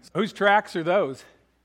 Whose tracks are those?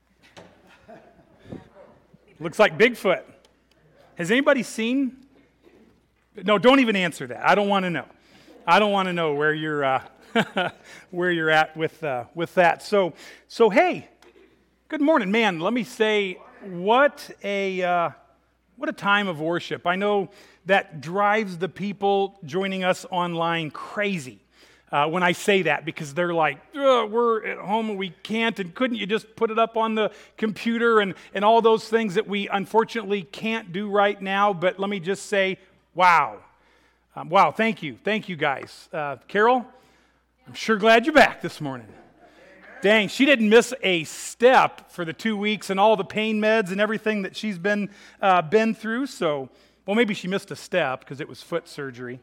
Looks like Bigfoot. Has anybody seen? No, don't even answer that. I don't want to know. I don't want to know where you're where you're at with that. So hey, good morning, man. Let me say, what a time of worship. I know that drives the people joining us online crazy. When I say that, because they're like, we're at home and we can't, and couldn't you just put it up on the computer and all those things that we unfortunately can't do right now. But let me just say, wow. Wow, thank you guys. Carol, I'm sure glad you're back this morning. Dang, she didn't miss a step for the 2 weeks and all the pain meds and everything that she's been through. So, well, maybe she missed a step because it was foot surgery.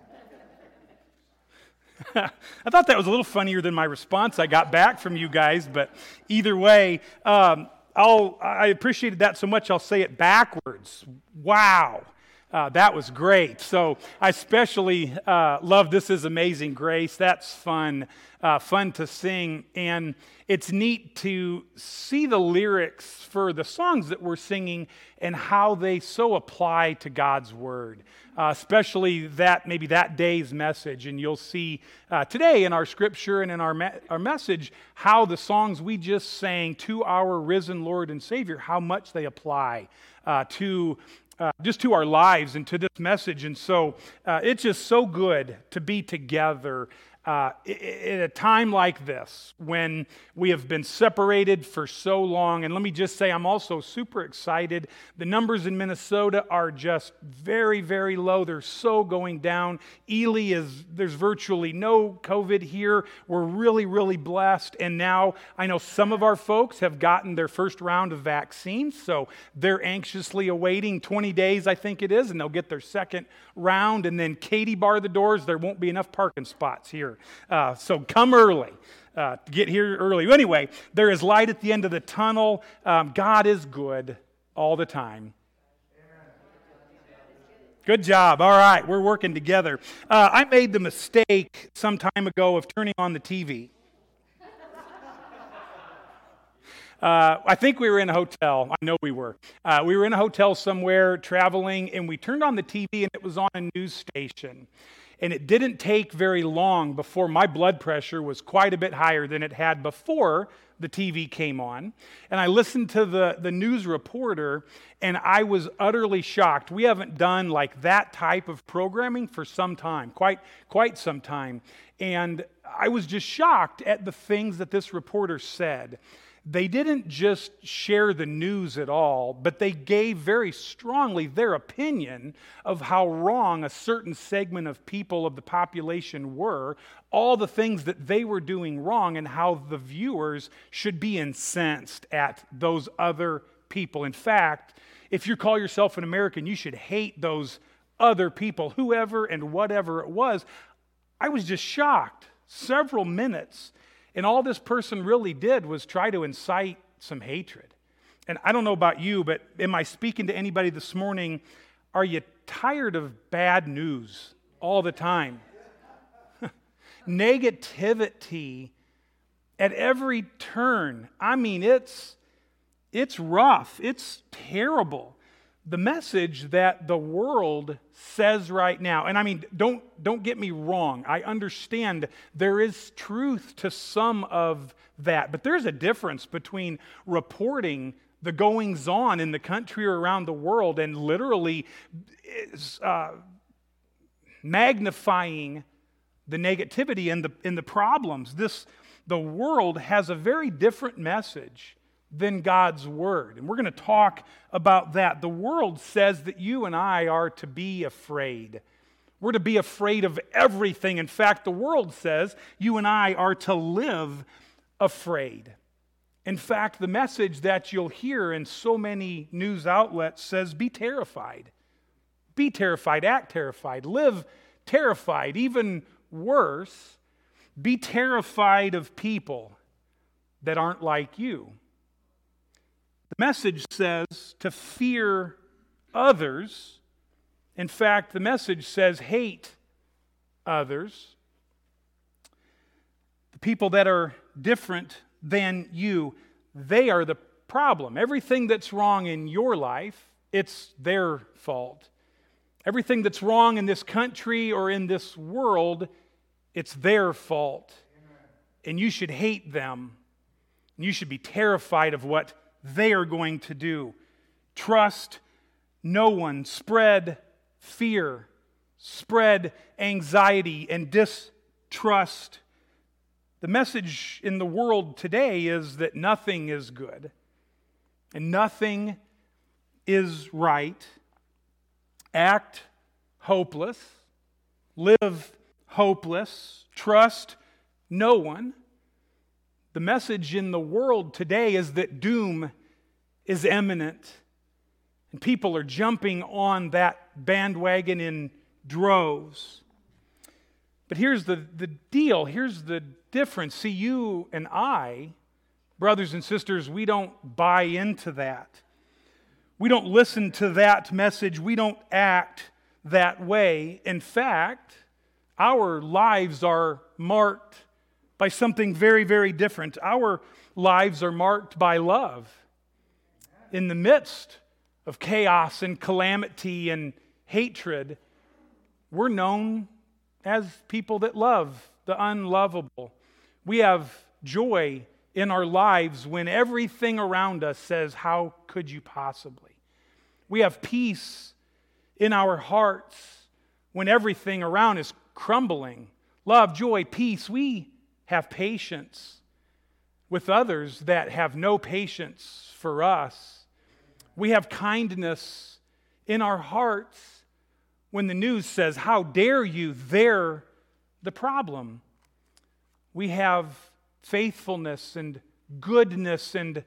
I thought that was a little funnier than my response I got back from you guys, but either way, I appreciated that so much I'll say it backwards. Wow. That was great. So I especially love This Is Amazing Grace. That's fun to sing. And it's neat to see the lyrics for the songs that we're singing and how they so apply to God's Word, especially maybe that day's message. And you'll see today in our scripture and in our message how the songs we just sang to our risen Lord and Savior, how much they apply just to our lives and to this message. And so it's just so good to be together at a time like this when we have been separated for so long. And let me just say, I'm also super excited. The numbers in Minnesota are just very, very low. They're so going down. There's virtually no COVID here. We're really, really blessed. And now I know some of our folks have gotten their first round of vaccines, so they're anxiously awaiting 20 days, I think it is, and they'll get their second round. And then Katie, bar the doors. There won't be enough parking spots here. So come early. Get here early. Anyway, there is light at the end of the tunnel. God is good all the time. Good job. All right, we're working together. I made the mistake some time ago of turning on the TV. I think we were in a hotel. I know we were. We were in a hotel somewhere traveling, and we turned on the TV, and it was on a news station. And it didn't take very long before my blood pressure was quite a bit higher than it had before the TV came on. And I listened to the news reporter, and I was utterly shocked. We haven't done like that type of programming for some time, quite some time. And I was just shocked at the things that this reporter said. They didn't just share the news at all, but they gave very strongly their opinion of how wrong a certain segment of people of the population were, all the things that they were doing wrong, and how the viewers should be incensed at those other people. In fact, if you call yourself an American, you should hate those other people, whoever and whatever it was. I was just shocked. Several minutes. And all this person really did was try to incite some hatred. And I don't know about you, but am I speaking to anybody this morning? Are you tired of bad news all the time? Negativity at every turn. I mean, it's rough. It's terrible. The message that the world says right now, and I mean, don't get me wrong. I understand there is truth to some of that, but there's a difference between reporting the goings-on in the country or around the world and literally magnifying the negativity and the problems. The world has a very different message than God's Word. And we're going to talk about that. The world says that you and I are to be afraid. We're to be afraid of everything. In fact, the world says you and I are to live afraid. In fact, the message that you'll hear in so many news outlets says be terrified. Be terrified, act terrified, live terrified. Even worse, be terrified of people that aren't like you. The message says to fear others. In fact, the message says hate others. The people that are different than you. They are the problem. Everything that's wrong in your life, it's their fault. Everything that's wrong in this country or in this world, it's their fault. And you should hate them. And you should be terrified of what they are going to do. Trust no one. Spread fear. Spread anxiety and distrust. The message in the world today is that nothing is good and nothing is right. Act hopeless, live hopeless, trust no one. The message in the world today is that doom is imminent, and people are jumping on that bandwagon in droves. But here's the deal, here's the difference. See, you and I, brothers and sisters, we don't buy into that. We don't listen to that message. We don't act that way. In fact, our lives are marked by something very, very different. Our lives are marked by love. In the midst of chaos and calamity and hatred, we're known as people that love the unlovable. We have joy in our lives when everything around us says, how could you possibly? We have peace in our hearts when everything around is crumbling. Love, joy, peace. We have patience with others that have no patience for us. We have kindness in our hearts when the news says, how dare you? They're the problem. We have faithfulness and goodness and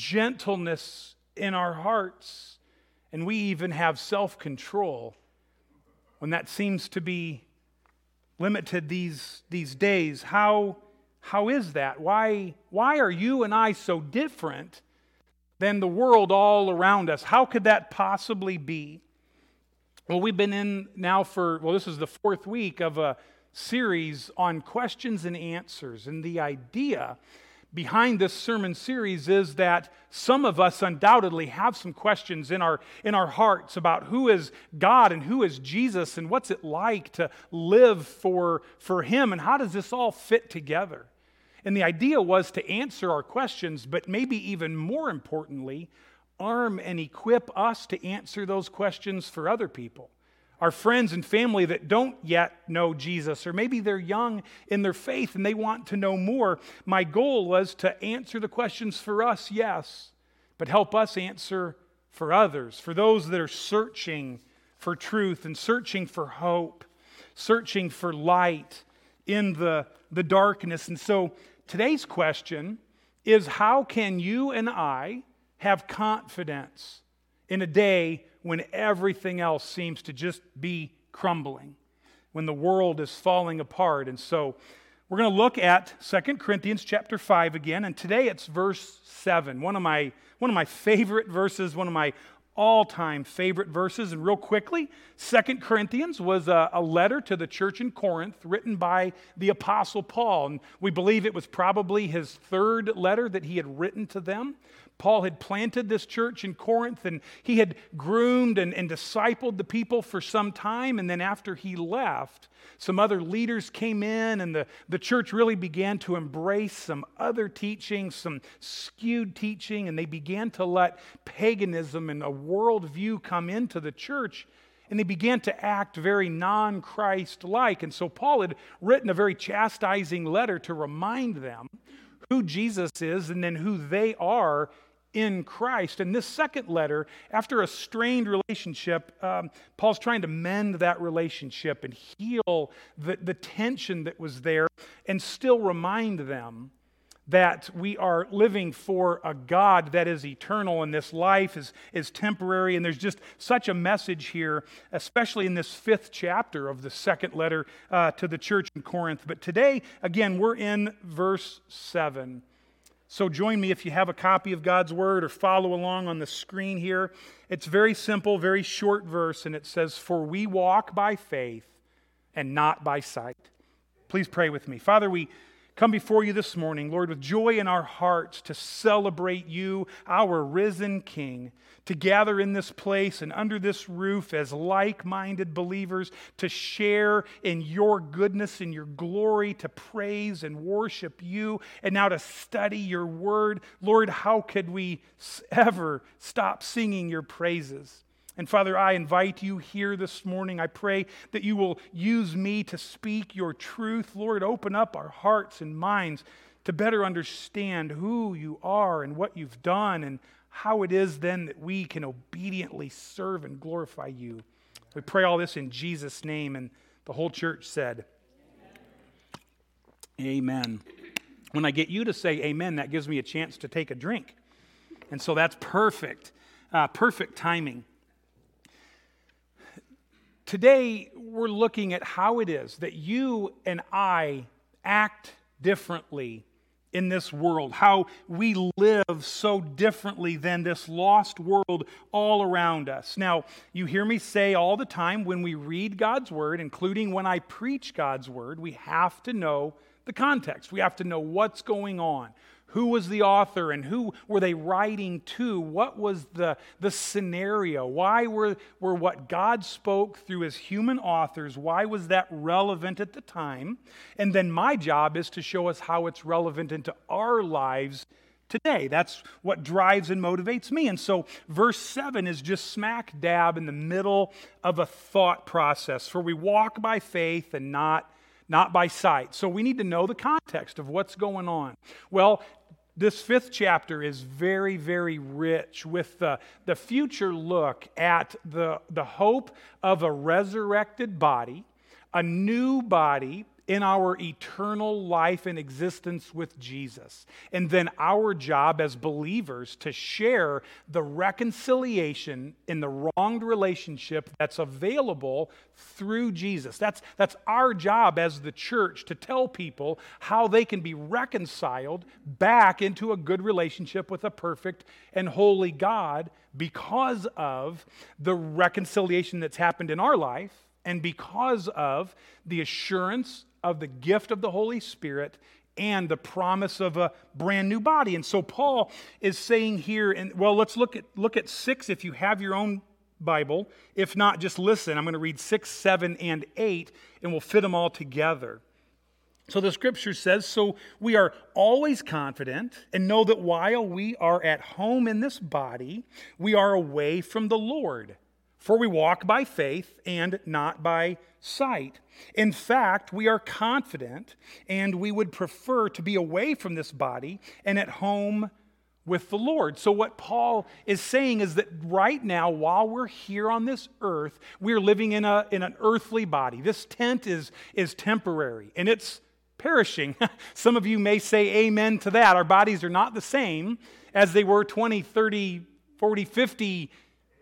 gentleness in our hearts. And we even have self-control when that seems to be limited these days. How is that? Why are you and I so different than the world all around us? How could that possibly be? Well, we've been in now this is the 4th week of a series on questions and answers. And the idea behind this sermon series is that some of us undoubtedly have some questions in our hearts about who is God and who is Jesus and what's it like to live for Him and how does this all fit together. And the idea was to answer our questions, but maybe even more importantly, arm and equip us to answer those questions for other people. Our friends and family that don't yet know Jesus, or maybe they're young in their faith and they want to know more. My goal was to answer the questions for us, yes, but help us answer for others, for those that are searching for truth and searching for hope, searching for light in the darkness. And so today's question is, how can you and I have confidence in a day when everything else seems to just be crumbling, when the world is falling apart? And so we're going to look at 2 Corinthians chapter 5 again, and today it's verse 7, one of my favorite verses, one of my all-time favorite verses. And real quickly, 2 Corinthians was a letter to the church in Corinth written by the Apostle Paul, and we believe it was probably his 3rd letter that he had written to them. Paul had planted this church in Corinth, and he had groomed and discipled the people for some time. And then after he left, some other leaders came in, and the church really began to embrace some other teaching, some skewed teaching, and they began to let paganism and a worldview come into the church, and they began to act very non-Christ-like. And so Paul had written a very chastising letter to remind them who Jesus is and then who they are in Christ. And this second letter, after a strained relationship, Paul's trying to mend that relationship and heal the tension that was there and still remind them that we are living for a God that is eternal and this life is temporary. And there's just such a message here, especially in this 5th chapter of the second letter to the church in Corinth. But today, again, we're in verse 7. So join me if you have a copy of God's Word or follow along on the screen here. It's very simple, very short verse, and it says, "For we walk by faith and not by sight." Please pray with me. Father, we come before you this morning, Lord, with joy in our hearts to celebrate you, our risen King, to gather in this place and under this roof as like-minded believers, to share in your goodness and your glory, to praise and worship you, and now to study your word. Lord, how could we ever stop singing your praises? And Father, I invite you here this morning. I pray that you will use me to speak your truth. Lord, open up our hearts and minds to better understand who you are and what you've done and how it is then that we can obediently serve and glorify you. We pray all this in Jesus' name, and the whole church said, Amen. When I get you to say amen, that gives me a chance to take a drink. And so that's perfect, perfect timing. Today, we're looking at how it is that you and I act differently in this world, how we live so differently than this lost world all around us. Now, you hear me say all the time when we read God's Word, including when I preach God's Word, we have to know the context. We have to know what's going on. Who was the author and who were they writing to? What was the scenario? Why were what God spoke through his human authors, why was that relevant at the time? And then my job is to show us how it's relevant into our lives today. That's what drives and motivates me. And so verse 7 is just smack dab in the middle of a thought process. For we walk by faith and not by sight. So we need to know the context of what's going on. Well, this 5th chapter is very, very rich with the future look at the hope of a resurrected body, a new body in our eternal life and existence with Jesus. And then our job as believers to share the reconciliation in the wronged relationship that's available through Jesus. That's our job as the church, to tell people how they can be reconciled back into a good relationship with a perfect and holy God because of the reconciliation that's happened in our life and because of the assurance of the gift of the Holy Spirit and the promise of a brand new body. And so Paul is saying here, and well, let's look at 6 if you have your own Bible. If not, just listen. I'm going to read 6, 7, and 8, and we'll fit them all together. So the scripture says, so we are always confident and know that while we are at home in this body, we are away from the Lord. For we walk by faith and not by sight. In fact, we are confident and we would prefer to be away from this body and at home with the Lord. So what Paul is saying is that right now, while we're here on this earth, we're living in an earthly body. This tent is temporary and it's perishing. Some of you may say amen to that. Our bodies are not the same as they were 20, 30, 40, 50,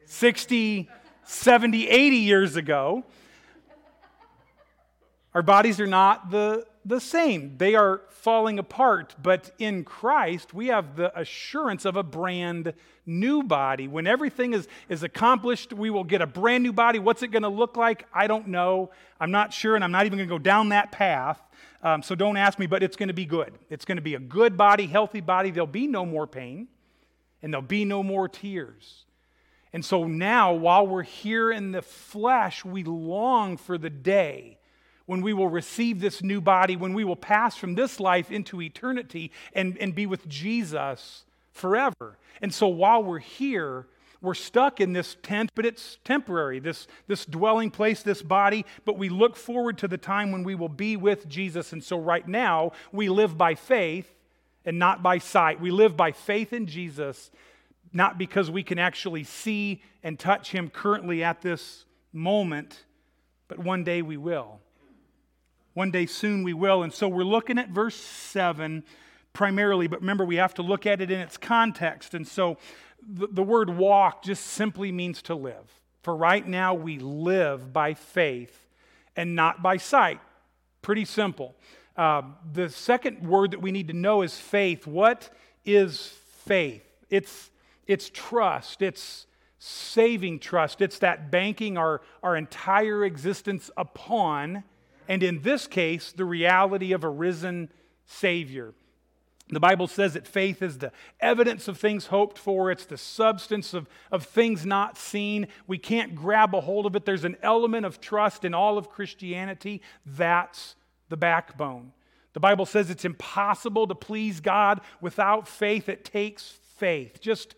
60, 70, 80 years ago. Our bodies are not the same. They are falling apart. But in Christ, we have the assurance of a brand new body. When everything is accomplished, we will get a brand new body. What's it going to look like? I don't know. I'm not sure, and I'm not even going to go down that path. So don't ask me, but it's going to be good. It's going to be a good body, healthy body. There'll be no more pain, and there'll be no more tears. And so now, while we're here in the flesh, we long for the day when we will receive this new body, when we will pass from this life into eternity and be with Jesus forever. And so while we're here, we're stuck in this tent, but it's temporary, this dwelling place, this body, but we look forward to the time when we will be with Jesus. And so right now, we live by faith and not by sight. We live by faith in Jesus, not because we can actually see and touch him currently at this moment, but one day we will. One day soon we will. And so we're looking at verse 7 primarily, but remember we have to look at it in its context. And so the word walk just simply means to live. For right now we live by faith and not by sight. Pretty simple. The second word that we need to know is faith. What is faith? It's trust. It's saving trust. It's that banking our entire existence upon, and in this case, the reality of a risen Savior. The Bible says that faith is the evidence of things hoped for. It's the substance of things not seen. We can't grab a hold of it. There's an element of trust in all of Christianity. That's the backbone. The Bible says it's impossible to please God without faith. It takes faith. Just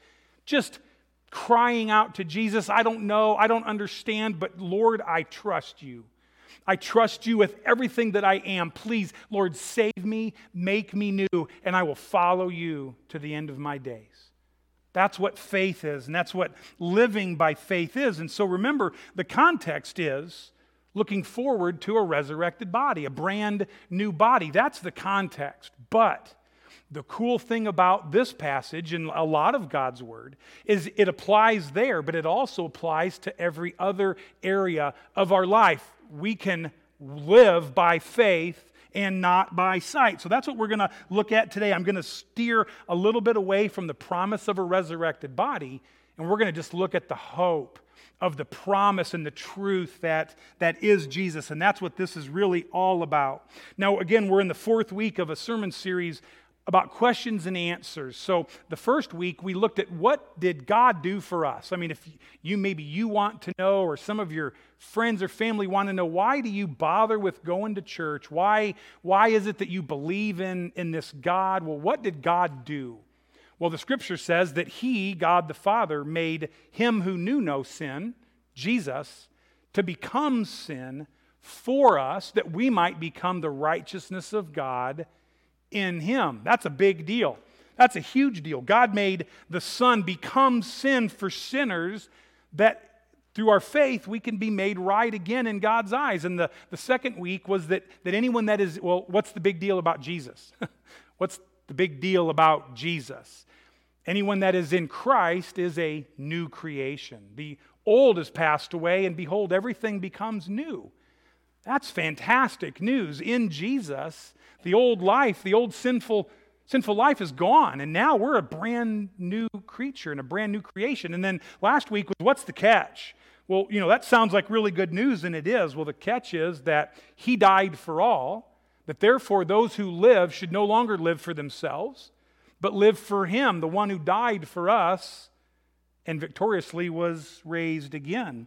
crying out to Jesus, I don't know, I don't understand, but Lord, I trust you. I trust you with everything that I am. Please, Lord, save me, make me new, and I will follow you to the end of my days. That's what faith is, and that's what living by faith is. And so remember, the context is looking forward to a resurrected body, a brand new body. That's the context. But the cool thing about this passage and a lot of God's Word is it applies there, but it also applies to every other area of our life. We can live by faith and not by sight. So that's what we're going to look at today. I'm going to steer a little bit away from the promise of a resurrected body, and we're going to just look at the hope of the promise and the truth that is Jesus. And that's what this is really all about. Now, again, we're in the 4th week of a sermon series about questions and answers. So the first week we looked at what did God do for us. I mean, if you want to know, or some of your friends or family want to know, why do you bother with going to church? Why is it that you believe in this God? Well, what did God do? Well, the scripture says that He, God the Father, made Him who knew no sin, Jesus, to become sin for us, that we might become the righteousness of God in Him. That's a big deal. That's a huge deal. God made the Son become sin for sinners, that through our faith we can be made right again in God's eyes. And the second week was that anyone that is, well, what's the big deal about Jesus? What's the big deal about Jesus? Anyone that is in Christ is a new creation. The old has passed away, and behold, everything becomes new. That's fantastic news. In Jesus, the old life, the old sinful life is gone, and now we're a brand new creature and a brand new creation. And then last week was, what's the catch? Well, that sounds like really good news, and it is. Well, the catch is that He died for all, that therefore those who live should no longer live for themselves, but live for Him, the one who died for us and victoriously was raised again.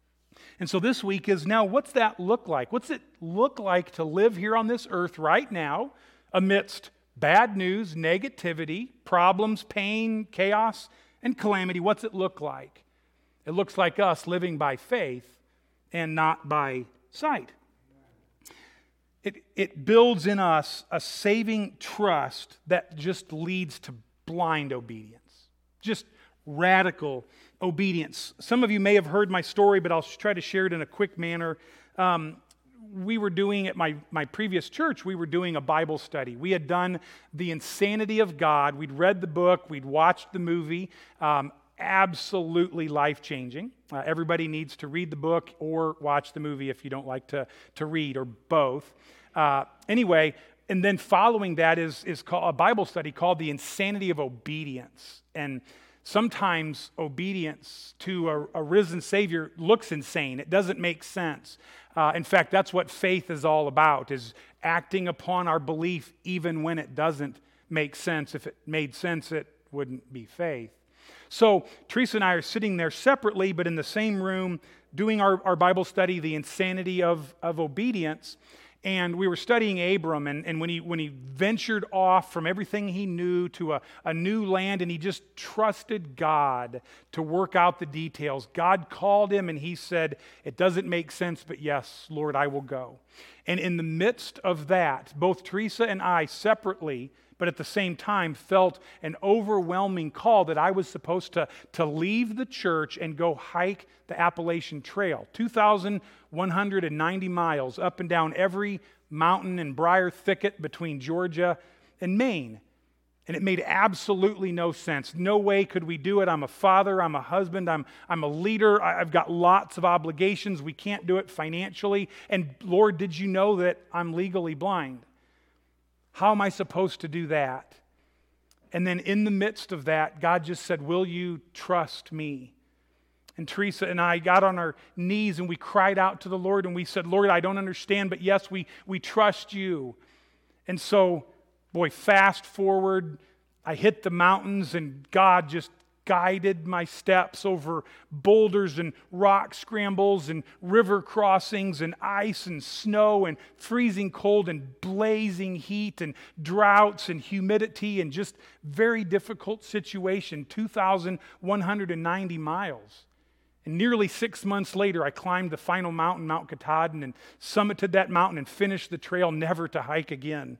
And so this week is now, what's that look like? What's it look like to live here on this earth right now amidst bad news, negativity, problems, pain, chaos, and calamity? What's it look like? It looks like us living by faith and not by sight. It builds in us a saving trust that just leads to blind obedience, just radical obedience. Some of you may have heard my story, but I'll try to share it in a quick manner. We were doing, at my previous church, we were doing a Bible study. We had done The Insanity of God. We'd read the book. We'd watched the movie. Absolutely life-changing. Everybody needs to read the book or watch the movie if you don't like to read, or both. Anyway, and then following that is called a Bible study called The Insanity of Obedience. And sometimes obedience to a risen Savior looks insane. It doesn't make sense. In fact, that's what faith is all about, is acting upon our belief even when it doesn't make sense. If it made sense, it wouldn't be faith. So Teresa and I are sitting there separately, but in the same room, doing our Bible study, The Insanity of Obedience. And we were studying Abram, and when he ventured off from everything he knew to a new land, and he just trusted God to work out the details. God called him, and he said, it doesn't make sense, but yes, Lord, I will go. And in the midst of that, both Teresa and I separately, but at the same time, felt an overwhelming call that I was supposed to leave the church and go hike the Appalachian Trail, 2,190 miles up and down every mountain and briar thicket between Georgia and Maine. And it made absolutely no sense. No way could we do it. I'm a father, I'm a husband, I'm a leader, I've got lots of obligations. We can't do it financially. And Lord, did you know that I'm legally blind? How am I supposed to do that? And then in the midst of that, God just said, will you trust me? And Teresa and I got on our knees and we cried out to the Lord and we said, Lord, I don't understand, but yes, we trust you. And so Boy, fast forward, I hit the mountains and God just guided my steps over boulders and rock scrambles and river crossings and ice and snow and freezing cold and blazing heat and droughts and humidity and just very difficult situation, 2,190 miles. And nearly 6 months later, I climbed the final mountain, Mount Katahdin, and summited that mountain and finished the trail, never to hike again.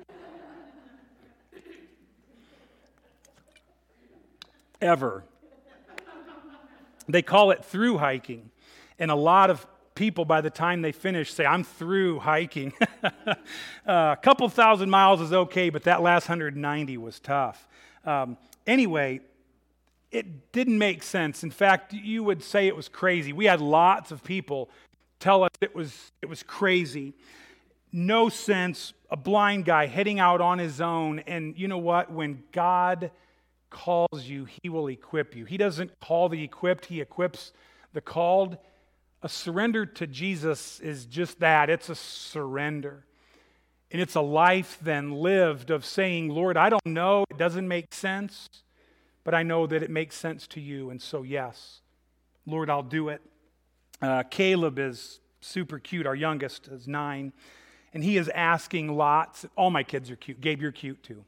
Ever. They call it through hiking. And a lot of people, by the time they finish, say, I'm through hiking. A couple thousand miles is okay, but that last 190 was tough. Anyway, it didn't make sense. In fact, you would say it was crazy. We had lots of people tell us it was crazy. No sense, a blind guy heading out on his own. And you know what? When God calls you, he will equip you. He doesn't call the equipped, he equips the called. A surrender to Jesus is just that. It's a surrender. And it's a life then lived of saying, Lord, I don't know, it doesn't make sense, but I know that it makes sense to you. And so, yes, Lord, I'll do it. Caleb is super cute. Our youngest is 9. And he is asking lots. All my kids are cute. Gabe, you're cute too.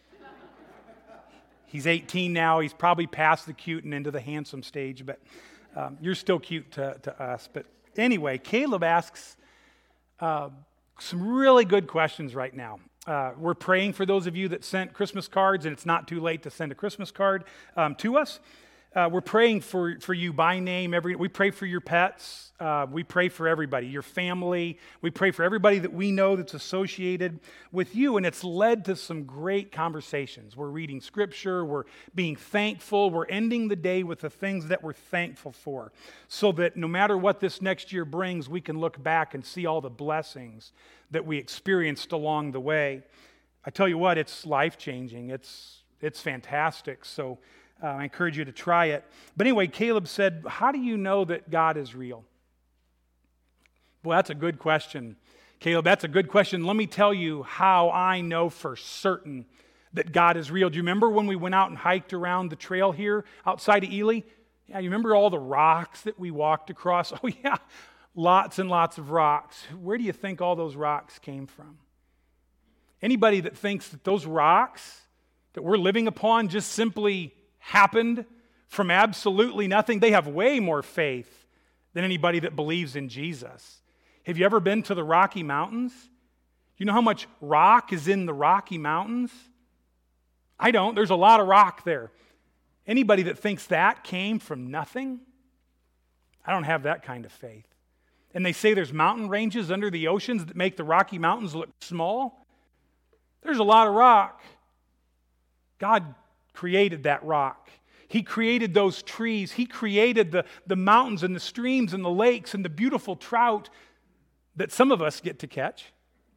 He's 18 now. He's probably past the cute and into the handsome stage, but you're still cute to us. But anyway, Caleb asks some really good questions right now. We're praying for those of you that sent Christmas cards, and it's not too late to send a Christmas card to us. We're praying for you by name. We pray for your pets. We pray for everybody, your family. We pray for everybody that we know that's associated with you, and it's led to some great conversations. We're reading Scripture. We're being thankful. We're ending the day with the things that we're thankful for, so that no matter what this next year brings, we can look back and see all the blessings that we experienced along the way. I tell you what, it's life-changing. It's fantastic. So I encourage you to try it. But anyway, Caleb said, how do you know that God is real? Well, that's a good question. Caleb, that's a good question. Let me tell you how I know for certain that God is real. Do you remember when we went out and hiked around the trail here outside of Ely? Yeah, you remember all the rocks that we walked across? Oh, yeah, lots and lots of rocks. Where do you think all those rocks came from? Anybody that thinks that those rocks that we're living upon just simply happened from absolutely nothing, they have way more faith than anybody that believes in Jesus. Have you ever been to the Rocky Mountains? You know how much rock is in the Rocky Mountains? I don't. There's a lot of rock there. Anybody that thinks that came from nothing? I don't have that kind of faith. And they say there's mountain ranges under the oceans that make the Rocky Mountains look small. There's a lot of rock. God created that rock. He created those trees. He created the mountains and the streams and the lakes and the beautiful trout that some of us get to catch.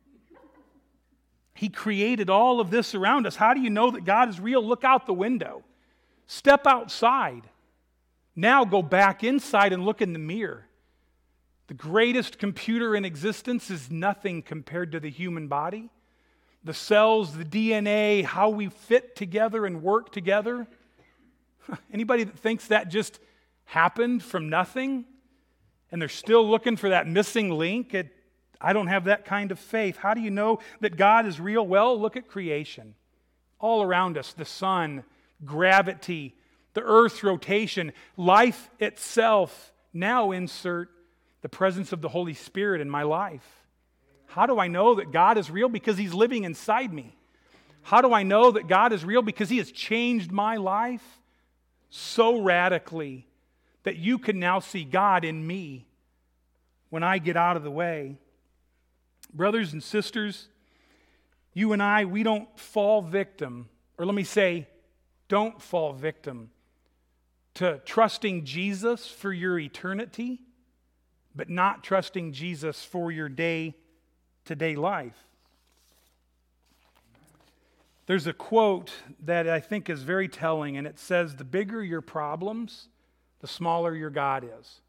He created all of this around us. How do you know that God is real? Look out the window. Step outside. Now go back inside and look in the mirror. The greatest computer in existence is nothing compared to the human body. The cells, the DNA, how we fit together and work together. Anybody that thinks that just happened from nothing and they're still looking for that missing link, I don't have that kind of faith. How do you know that God is real? Well, look at creation. All around us, the sun, gravity, the earth's rotation, life itself. Now insert the presence of the Holy Spirit in my life. How do I know that God is real? Because He's living inside me. How do I know that God is real? Because He has changed my life so radically that you can now see God in me when I get out of the way. Brothers and sisters, you and I, we don't fall victim, or let me say, don't fall victim to trusting Jesus for your eternity, but not trusting Jesus for your day-to-day life. There's a quote that I think is very telling, and it says, the bigger your problems, the smaller your God is.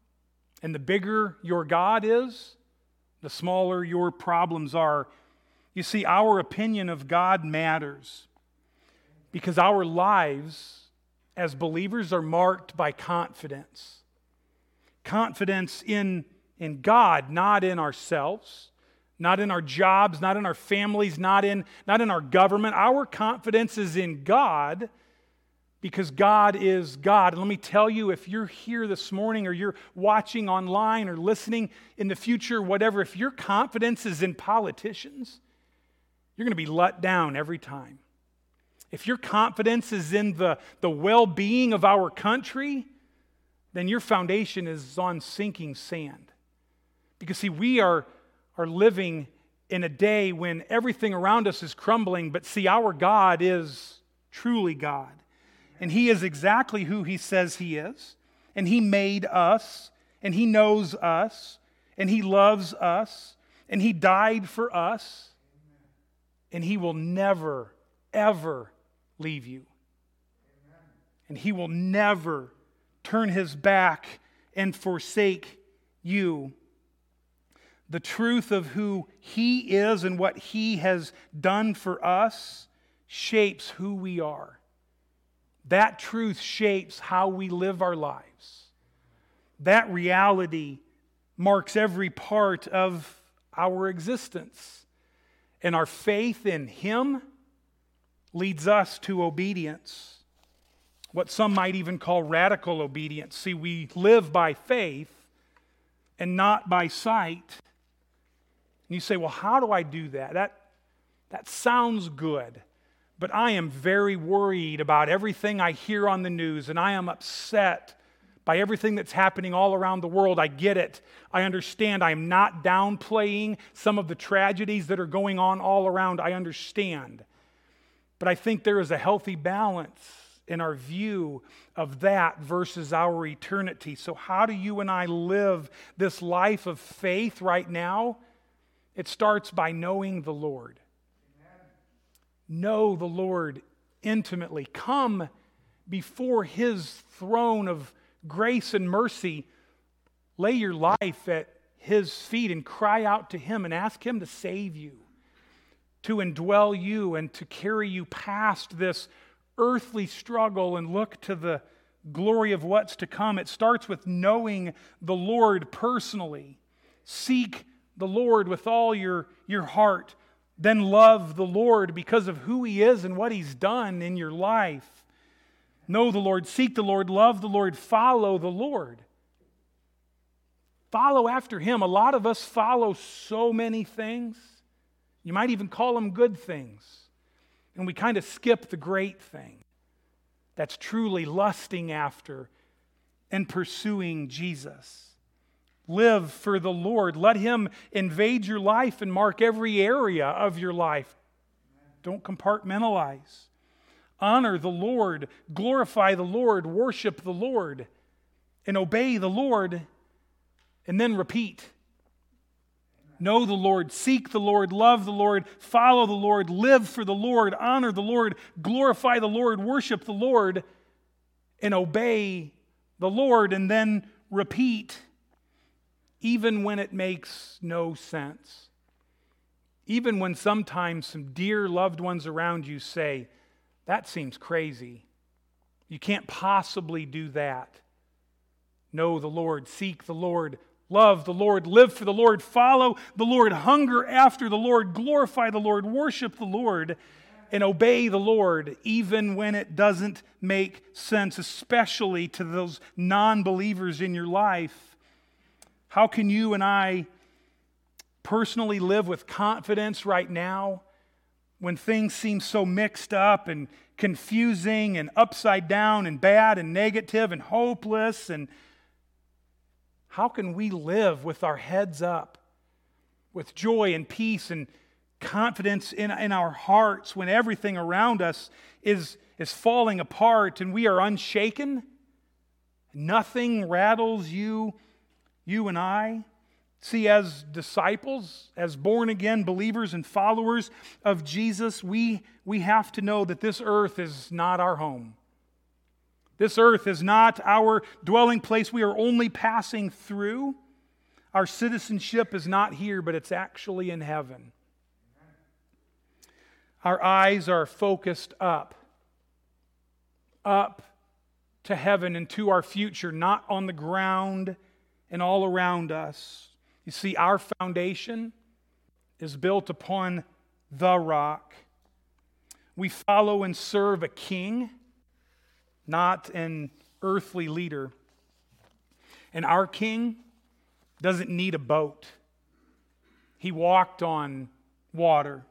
And the bigger your God is, the smaller your problems are. You see, our opinion of God matters because our lives as believers are marked by confidence. Confidence in God, not in ourselves, not in our jobs, not in our families, not in our government. Our confidence is in God because God is God. And let me tell you, if you're here this morning or you're watching online or listening in the future, whatever, if your confidence is in politicians, you're going to be let down every time. If your confidence is in the well-being of our country, then your foundation is on sinking sand. Because see, we are living in a day when everything around us is crumbling, but see, our God is truly God. And He is exactly who He says He is. And He made us, and He knows us, and He loves us, and He died for us, and He will never, ever leave you. And He will never turn His back and forsake you. The truth of who He is and what He has done for us shapes who we are. That truth shapes how we live our lives. That reality marks every part of our existence. And our faith in Him leads us to obedience. What some might even call radical obedience. See, we live by faith and not by sight. And you say, well, how do I do that? That sounds good. But I am very worried about everything I hear on the news, and I am upset by everything that's happening all around the world. I get it. I understand. I am not downplaying some of the tragedies that are going on all around. I understand. But I think there is a healthy balance in our view of that versus our eternity. So how do you and I live this life of faith right now? It starts by knowing the Lord. Know the Lord intimately. Come before His throne of grace and mercy. Lay your life at His feet and cry out to Him and ask Him to save you, to indwell you, and to carry you past this earthly struggle and look to the glory of what's to come. It starts with knowing the Lord personally. Seek the Lord with all your heart. Then love the Lord because of who He is and what He's done in your life. Know the Lord, seek the Lord, love the Lord, follow the Lord. Follow after Him. A lot of us follow so many things. You might even call them good things. And we kind of skip the great thing. That's truly lusting after and pursuing Jesus. Live for the Lord. Let Him invade your life and mark every area of your life. Don't compartmentalize. Honor the Lord. Glorify the Lord. Worship the Lord. And obey the Lord. And then repeat. Know the Lord. Seek the Lord. Love the Lord. Follow the Lord. Live for the Lord. Honor the Lord. Glorify the Lord. Worship the Lord. And obey the Lord. And then repeat. Even when it makes no sense. Even when sometimes some dear loved ones around you say, that seems crazy. You can't possibly do that. Know the Lord, seek the Lord, love the Lord, live for the Lord, follow the Lord, hunger after the Lord, glorify the Lord, worship the Lord, and obey the Lord even when it doesn't make sense, especially to those non-believers in your life. How can you and I personally live with confidence right now when things seem so mixed up and confusing and upside down and bad and negative and hopeless? And how can we live with our heads up, with joy and peace and confidence in our hearts when everything around us is falling apart and we are unshaken? Nothing rattles you and I. See, as disciples, as born-again believers and followers of Jesus, we have to know that this earth is not our home. This earth is not our dwelling place. We are only passing through. Our citizenship is not here, but it's actually in heaven. Our eyes are focused up to heaven and to our future, not on the ground and all around us. You see, our foundation is built upon the rock. We follow and serve a king, not an earthly leader. And our king doesn't need a boat. He walked on water.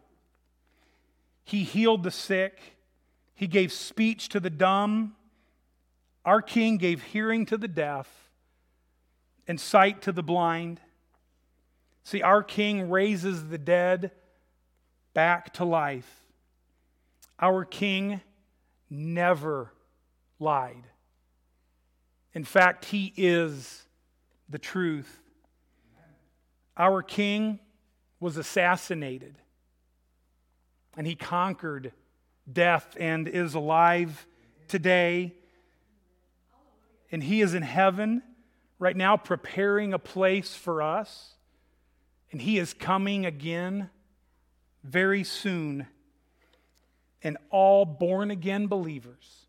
He healed the sick. He gave speech to the dumb. Our king gave hearing to the deaf and sight to the blind. See, our king raises the dead back to life. Our king never lied. In fact, he is the truth. Our king was assassinated, and he conquered death and is alive today. And he is in heaven right now preparing a place for us. And he is coming again very soon. And all born-again believers,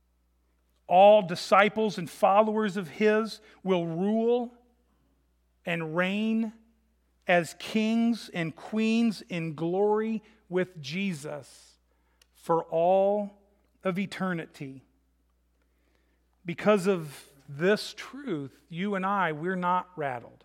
all disciples and followers of his will rule and reign as kings and queens in glory with Jesus for all of eternity. Because of this truth, you and I, we're not rattled.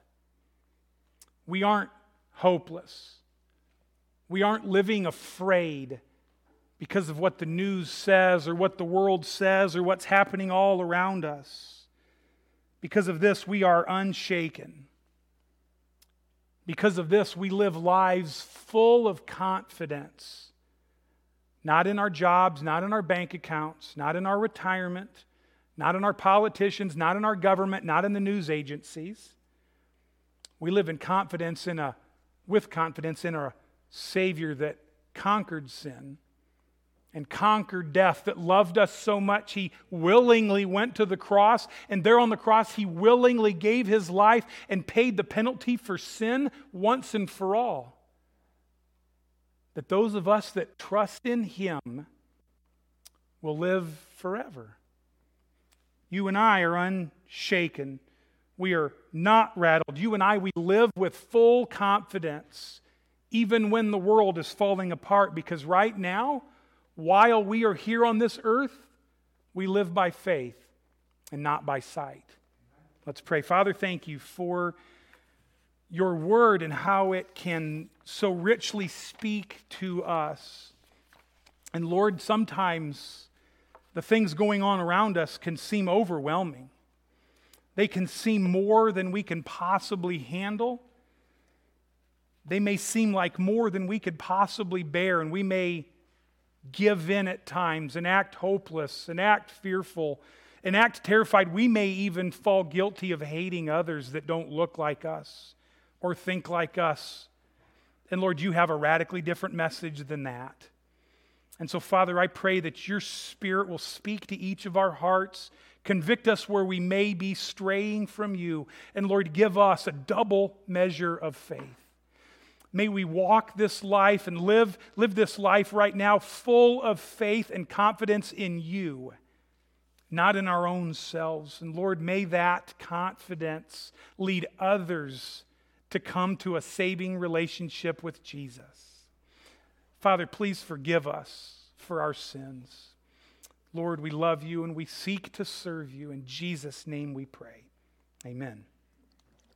We aren't hopeless. We aren't living afraid because of what the news says or what the world says or what's happening all around us. Because of this, we are unshaken. Because of this, we live lives full of confidence. Not in our jobs, not in our bank accounts, not in our retirement, not in our politicians, not in our government, not in the news agencies. We live in confidence with confidence in our Savior that conquered sin and conquered death, that loved us so much he willingly went to the cross, and there on the cross he willingly gave his life and paid the penalty for sin once and for all. That those of us that trust in him will live forever. You and I are unshaken. We are not rattled. You and I, we live with full confidence, even when the world is falling apart, because right now, while we are here on this earth, we live by faith and not by sight. Let's pray. Father, thank you for your word and how it can so richly speak to us. And Lord, sometimes the things going on around us can seem overwhelming. They can seem more than we can possibly handle. They may seem like more than we could possibly bear, and we may give in at times and act hopeless and act fearful and act terrified. We may even fall guilty of hating others that don't look like us or think like us. And Lord, you have a radically different message than that. And so, Father, I pray that your Spirit will speak to each of our hearts, convict us where we may be straying from you, and Lord, give us a double measure of faith. May we walk this life and live this life right now full of faith and confidence in you, not in our own selves. And Lord, may that confidence lead others to come to a saving relationship with Jesus. Father, please forgive us for our sins. Lord, we love you and we seek to serve you. In Jesus' name we pray. Amen.